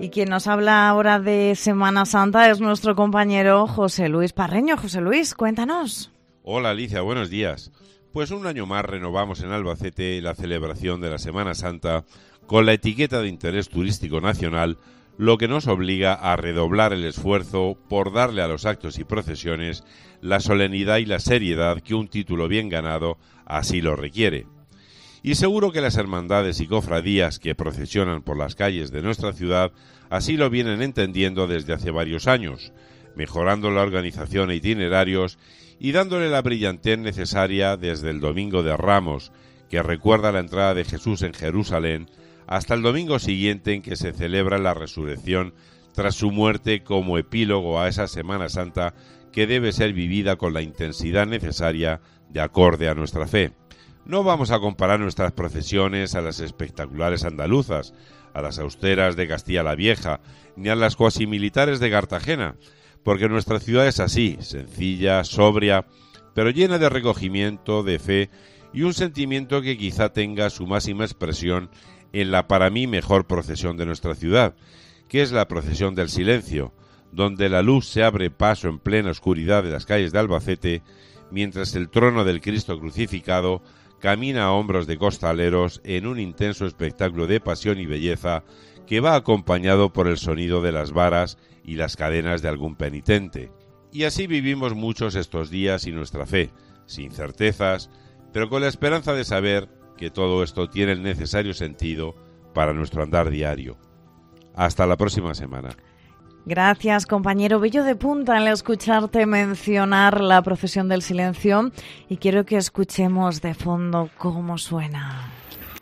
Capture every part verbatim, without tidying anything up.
Y quien nos habla ahora de Semana Santa es nuestro compañero José Luis Parreño. José Luis, cuéntanos. Hola Alicia, buenos días. Pues un año más renovamos en Albacete la celebración de la Semana Santa con la etiqueta de interés turístico nacional, lo que nos obliga a redoblar el esfuerzo por darle a los actos y procesiones la solemnidad y la seriedad que un título bien ganado así lo requiere. Y seguro que las hermandades y cofradías que procesionan por las calles de nuestra ciudad así lo vienen entendiendo desde hace varios años, mejorando la organización e itinerarios y dándole la brillantez necesaria desde el Domingo de Ramos, que recuerda la entrada de Jesús en Jerusalén, hasta el domingo siguiente en que se celebra la resurrección tras su muerte como epílogo a esa Semana Santa que debe ser vivida con la intensidad necesaria de acorde a nuestra fe. No vamos a comparar nuestras procesiones a las espectaculares andaluzas, a las austeras de Castilla la Vieja, ni a las cuasimilitares de Cartagena, porque nuestra ciudad es así, sencilla, sobria, pero llena de recogimiento, de fe y un sentimiento que quizá tenga su máxima expresión en la para mí mejor procesión de nuestra ciudad, que es la procesión del silencio, donde la luz se abre paso en plena oscuridad de las calles de Albacete, mientras el trono del Cristo crucificado camina a hombros de costaleros en un intenso espectáculo de pasión y belleza que va acompañado por el sonido de las varas y las cadenas de algún penitente. Y así vivimos muchos estos días y nuestra fe, sin certezas, pero con la esperanza de saber que todo esto tiene el necesario sentido para nuestro andar diario. Hasta la próxima semana. Gracias, compañero. Bello de punta al escucharte mencionar la procesión del silencio y quiero que escuchemos de fondo cómo suena.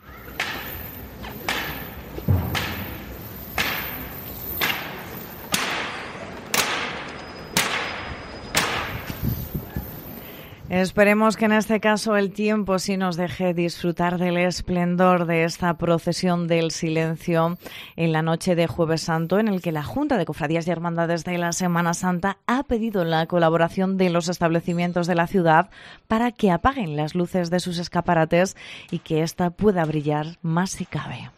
Esperemos que en este caso el tiempo sí nos deje disfrutar del esplendor de esta procesión del silencio en la noche de Jueves Santo, en el que la Junta de Cofradías y Hermandades de la Semana Santa ha pedido la colaboración de los establecimientos de la ciudad para que apaguen las luces de sus escaparates y que ésta pueda brillar más si cabe.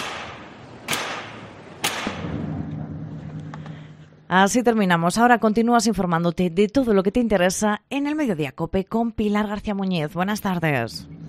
Así terminamos. Ahora continúas informándote de todo lo que te interesa en el Mediodía COPE con Pilar García Muñiz. Buenas tardes.